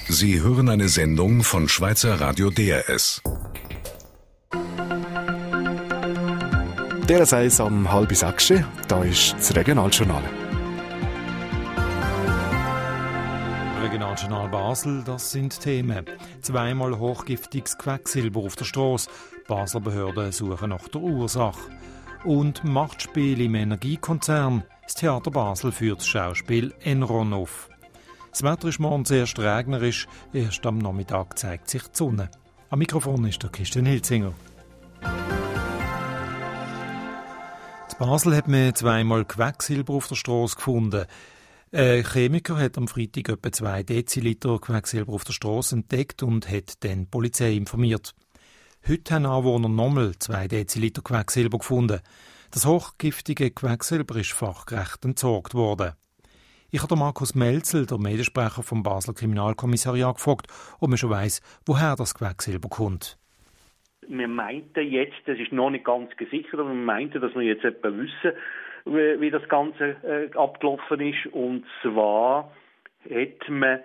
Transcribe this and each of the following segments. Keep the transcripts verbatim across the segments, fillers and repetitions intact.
Sie hören eine Sendung von Schweizer Radio D R S. D R S eins am halb sechs. Da ist das Regionaljournal. Regionaljournal Basel, das sind Themen. Zweimal hochgiftiges Quecksilber auf der Strasse. Basler Behörden suchen nach der Ursache. Und Machtspiel im Energiekonzern. Das Theater Basel führt das Schauspiel Enron auf. Das Wetter ist morgen erst regnerisch. Erst am Nachmittag zeigt sich die Sonne. Am Mikrofon ist der Christian Hilzinger. In Basel hat man zweimal Quecksilber auf der Strasse gefunden. Ein Chemiker hat am Freitag etwa zwei Deziliter Quecksilber auf der Strasse entdeckt und hat dann die Polizei informiert. Heute haben Anwohner nochmal zwei Deziliter Quecksilber gefunden. Das hochgiftige Quecksilber ist fachgerecht entsorgt worden. Ich habe Markus Melzel, der Mediensprecher vom Basler Kriminalkommissariat, gefragt, ob man schon weiss, woher das Quecksilber kommt. Wir meinten jetzt, das ist noch nicht ganz gesichert, aber wir meinten, dass wir jetzt etwa wissen, wie, wie das Ganze äh, abgelaufen ist. Und zwar hat man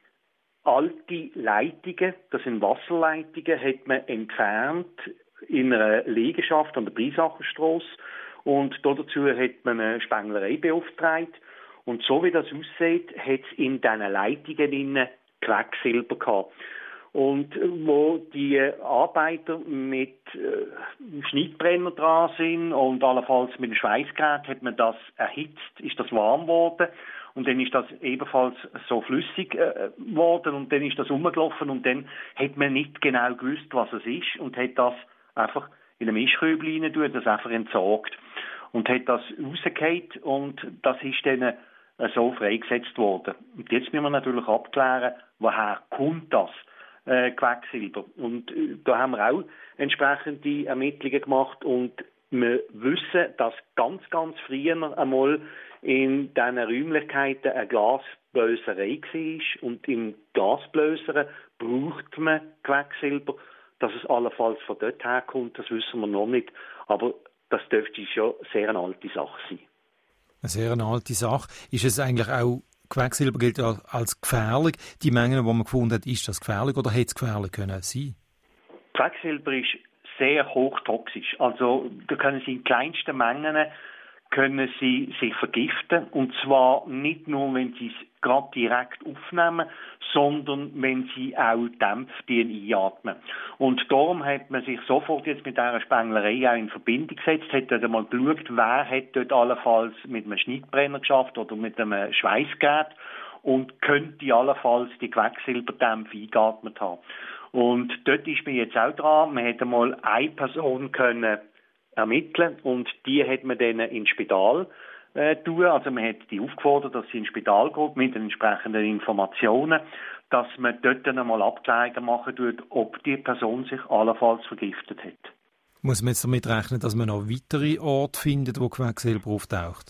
alte Leitungen, das sind Wasserleitungen, hat man entfernt in einer Liegenschaft an der Breisacherstrasse. Und dazu hat man eine Spenglerei beauftragt. Und so wie das aussieht, hat es in diesen Leitungen innen Quecksilber gehabt. Und wo die Arbeiter mit äh, Schnittbrenner dran sind und allenfalls mit dem Schweißgerät hat man das erhitzt, ist das warm geworden und dann ist das ebenfalls so flüssig geworden äh, und dann ist das rumgelaufen und dann hat man nicht genau gewusst, was es ist und hat das einfach in einem Mischköbel rein tun, das einfach entsorgt und hat das rausgehauen und das ist dann äh, so freigesetzt worden. Und jetzt müssen wir natürlich abklären, woher kommt das? Quecksilber. Und äh, da haben wir auch entsprechende Ermittlungen gemacht und wir wissen, dass ganz, ganz früher einmal in diesen Räumlichkeiten eine Glasblöserei war und im Glasblösern braucht man Quecksilber. Dass es allenfalls von dort herkommt, das wissen wir noch nicht, aber das dürfte schon sehr eine alte Sache sein. Eine sehr eine alte Sache. Ist es eigentlich auch Quecksilber gilt ja als gefährlich. Die Mengen, die man gefunden hat, ist das gefährlich oder hätte es gefährlich können sein? Quecksilber ist sehr hochtoxisch. Also da können Sie in kleinsten Mengen können Sie sich vergiften. Und zwar nicht nur, wenn Sie es gerade direkt aufnehmen, sondern wenn Sie auch Dämpfe einatmen. Und darum hat man sich sofort jetzt mit dieser Spenglerei auch in Verbindung gesetzt, hat dort einmal geschaut, wer hat dort allenfalls mit einem Schnittbrenner geschafft oder mit einem Schweißgerät und könnte allenfalls die Quecksilberdämpfe eingeatmet haben. Und dort ist man jetzt auch dran. Man hätte mal eine Person können ermitteln und die hat man dann ins Spital äh, tun. Also man hat die aufgefordert, dass sie ins Spital geht mit den entsprechenden Informationen, dass man dort dann einmal Abklärungen machen tut, ob die Person sich allenfalls vergiftet hat. Muss man jetzt damit rechnen, dass man noch weitere Orte findet, wo Quecksilber auftaucht?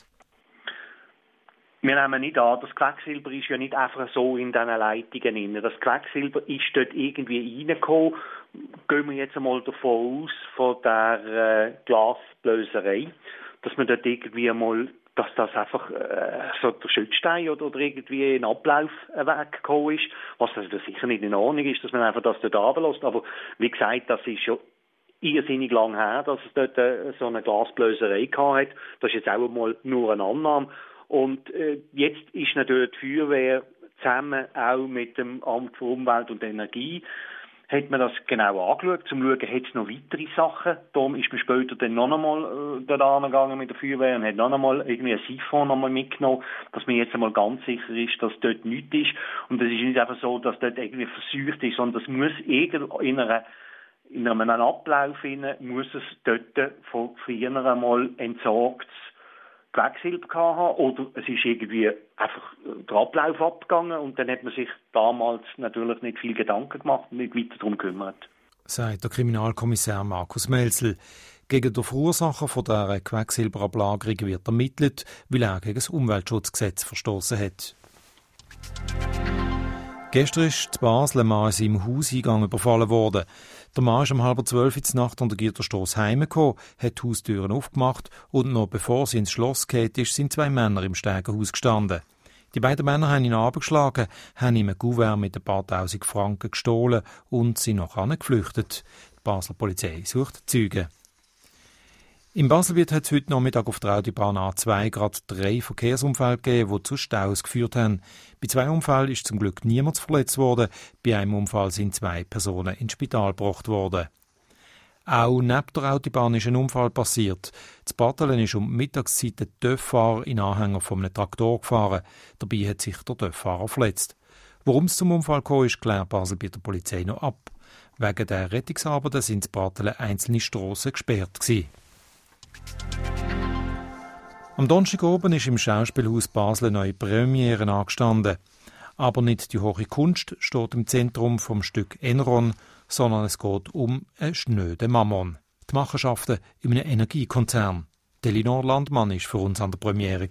Wir nehmen nicht an, das Quecksilber ist ja nicht einfach so in diesen Leitungen drin. Das Quecksilber ist dort irgendwie reingekommen. Gehen wir jetzt einmal davon aus, von der äh, Glasblöserei, dass man dort irgendwie einmal, dass das einfach äh, so der Schützstein oder, oder irgendwie ein Ablauf weggekommen ist, was also sicher nicht in Ordnung ist, dass man einfach das dort runterlässt. Aber wie gesagt, das ist schon irrsinnig lang her, dass es dort äh, so eine Glasblöserei gehabt hat. Das ist jetzt auch einmal nur eine Annahme. Und äh, jetzt ist natürlich die Feuerwehr zusammen auch mit dem Amt für Umwelt und Energie, hat man das genau angeschaut, zum schauen, hat es noch weitere Sachen. Darum ist man später dann noch einmal äh, dort angegangen mit der Feuerwehr und hat noch einmal irgendwie ein Siphon noch mal mitgenommen, dass man jetzt einmal ganz sicher ist, dass dort nichts ist. Und es ist nicht einfach so, dass dort irgendwie verseucht ist, sondern das muss irgendwie in einer in einem Ablauf hinein, muss es dort von früher einmal entsorgt Quecksilber haben oder es ist irgendwie einfach der Ablauf abgegangen und dann hat man sich damals natürlich nicht viel Gedanken gemacht und nicht weiter darum gekümmert. Sagt der Kriminalkommissar Markus Melzel. Gegen den Verursacher von dieser Quecksilberablagerung wird ermittelt, weil er gegen das Umweltschutzgesetz verstoßen hat. Gestern ist in Basel ein Mann in seinem Hauseingang überfallen worden. Der Mann ist um halb zwölf in der Nacht an der Gitterstrasse heimgekommen, hat die Haustüren aufgemacht und noch bevor sie ins Schloss geht, ist, sind zwei Männer im Stegenhaus gestanden. Die beiden Männer haben ihn abgeschlagen, haben ihm ein Kuvert mit ein paar tausend Franken gestohlen und sind nachher geflüchtet. Die Basler Polizei sucht Zeugen. Im Baselbiet hat es heute Nachmittag auf der Autobahn A zwei gerade drei Verkehrsunfälle gegeben, die zu Staus geführt haben. Bei zwei Unfällen ist zum Glück niemand verletzt worden. Bei einem Unfall sind zwei Personen ins Spital gebracht worden. Auch neben der Autobahn ist ein Unfall passiert. Das Bartelen ist um die Mittagszeit ein TÜV-Fahrer in Anhänger von einem Traktor gefahren. Dabei hat sich der TÜV-Fahrer verletzt. Warum es zum Unfall kam, ist klärt Basel bei der Polizei noch ab. Wegen der Rettungsarbeiten sind in Bartelen einzelne Strassen gesperrt gewesen. Am Donnerstag oben ist im Schauspielhaus Basel eine neue Premiere angestanden. Aber nicht die hohe Kunst steht im Zentrum vom Stück Enron, sondern es geht um einen schnöden Mammon. Die Machenschaften in einem Energiekonzern. Elinor Landmann war für uns an der Premiere.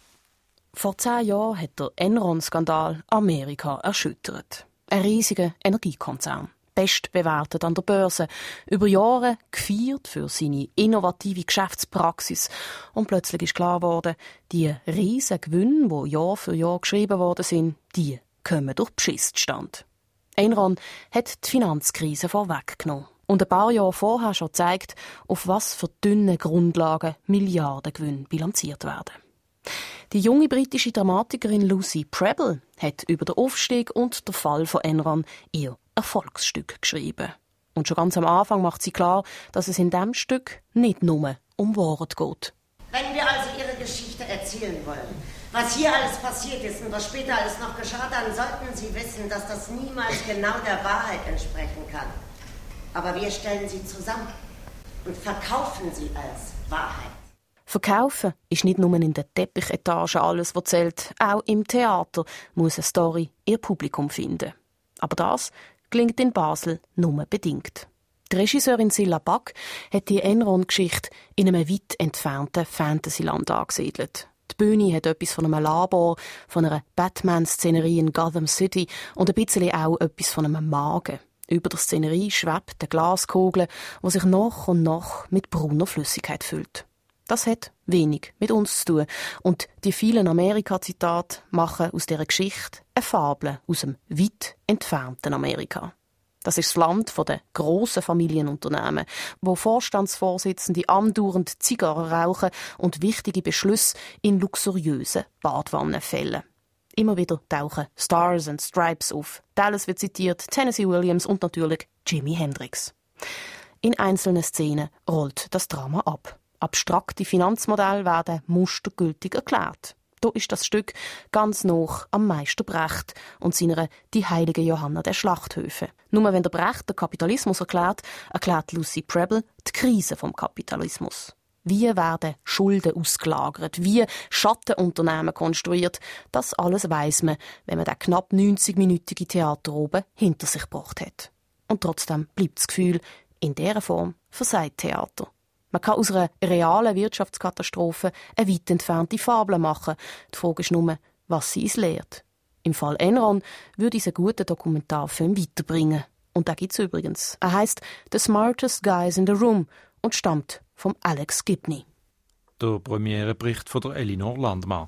Vor zehn Jahren hat der Enron-Skandal Amerika erschüttert. Ein riesiger Energiekonzern. Bestbewertet an der Börse, über Jahre gefeiert für seine innovative Geschäftspraxis. Und plötzlich ist klar geworden, die riesigen Gewinne, die Jahr für Jahr geschrieben worden sind, die kommen durch Beschissstand. Enron hat die Finanzkrise vorweggenommen und ein paar Jahre vorher schon gezeigt, auf was für dünne Grundlagen Milliardengewinne bilanziert werden. Die junge britische Dramatikerin Lucy Prebble hat über den Aufstieg und den Fall von Enron ihr Erfolgsstück geschrieben. Und schon ganz am Anfang macht sie klar, dass es in diesem Stück nicht nur um Wahrheit geht. Wenn wir also Ihre Geschichte erzählen wollen, was hier alles passiert ist und was später alles noch geschah, dann sollten Sie wissen, dass das niemals genau der Wahrheit entsprechen kann. Aber wir stellen sie zusammen und verkaufen sie als Wahrheit. Verkaufen ist nicht nur in der Teppichetage alles, was zählt. Auch im Theater muss eine Story ihr Publikum finden. Aber das gelingt in Basel nur bedingt. Die Regisseurin Silla Back hat die Enron-Geschichte in einem weit entfernten Fantasyland angesiedelt. Die Bühne hat etwas von einem Labor, von einer Batman-Szenerie in Gotham City und ein bisschen auch etwas von einem Magen. Über der Szenerie schwebt eine Glaskugel, die sich nach und nach mit brauner Flüssigkeit füllt. Das hat wenig mit uns zu tun. Und die vielen Amerika-Zitate machen aus dieser Geschichte eine Fabel aus dem weit entfernten Amerika. Das ist das Land der grossen Familienunternehmen, wo Vorstandsvorsitzende andauernd Zigarren rauchen und wichtige Beschlüsse in luxuriösen Badwannen fällen. Immer wieder tauchen Stars and Stripes auf. Dallas wird zitiert, Tennessee Williams und natürlich Jimi Hendrix. In einzelnen Szenen rollt das Drama ab. Abstrakte Finanzmodelle werden mustergültig erklärt. Da ist das Stück ganz nah am Meister Brecht und seiner «Die heilige Johanna der Schlachthöfe». Nur wenn der Brecht den Kapitalismus erklärt, erklärt Lucy Prebble die Krise vom Kapitalismus. Wie werden Schulden ausgelagert? Wie Schattenunternehmen konstruiert? Das alles weiss man, wenn man den knapp neunzig-minütige Theater oben hinter sich gebracht hat. Und trotzdem bleibt das Gefühl, in dieser Form versagt Theater. Man kann aus einer realen Wirtschaftskatastrophe eine weit entfernte Fabel machen. Die Frage ist nur, was sie uns lehrt. Im Fall Enron würde es einen guten Dokumentarfilm weiterbringen. Und da gibt es übrigens. Er heisst «The Smartest Guys in the Room» und stammt von Alex Gibney. Der Premierebericht von der Elinor Landmann.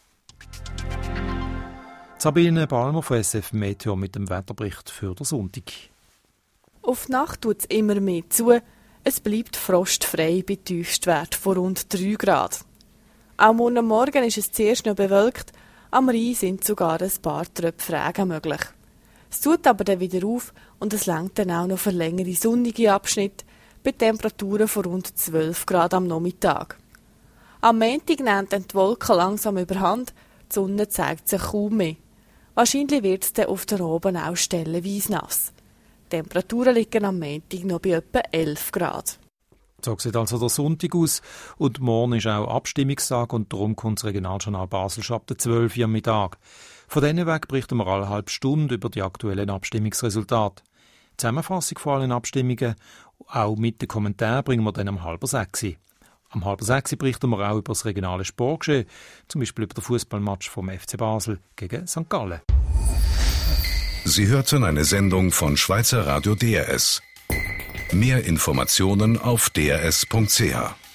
Sabine Balmer von S F Meteo mit dem Wetterbericht für den Sonntag. Auf die Nacht tut es immer mehr zu. Es bleibt frostfrei bei Tiefstwerten von rund drei Grad. Auch morgen Morgen ist es zuerst noch bewölkt, am Rhein sind sogar ein paar Tröpfregen möglich. Es tut aber dann wieder auf und es reicht dann auch noch für längere sonnige Abschnitte bei Temperaturen von rund zwölf Grad am Nachmittag. Am Montag nehmen dann die Wolken langsam überhand, die Sonne zeigt sich kaum mehr. Wahrscheinlich wird es dann auf der Oben auch stellenweise nass. Die Temperaturen liegen am Montag noch bei etwa elf Grad. So sieht also der Sonntag aus und morgen ist auch Abstimmungstag und darum kommt das Regionaljournal Basel schon ab der zwölf Uhr am Mittag. Von diesen weg berichten wir alle halbe Stunde über die aktuellen Abstimmungsresultate. Die Zusammenfassung von allen Abstimmungen, auch mit den Kommentaren, bringen wir dann um halb sechs. Am halb sechs berichten wir auch über das regionale Sportgeschehen, zum Beispiel über den Fußballmatch vom F C Basel gegen Sankt Gallen. Sie hörten eine Sendung von Schweizer Radio D R S. Mehr Informationen auf d r s punkt c h.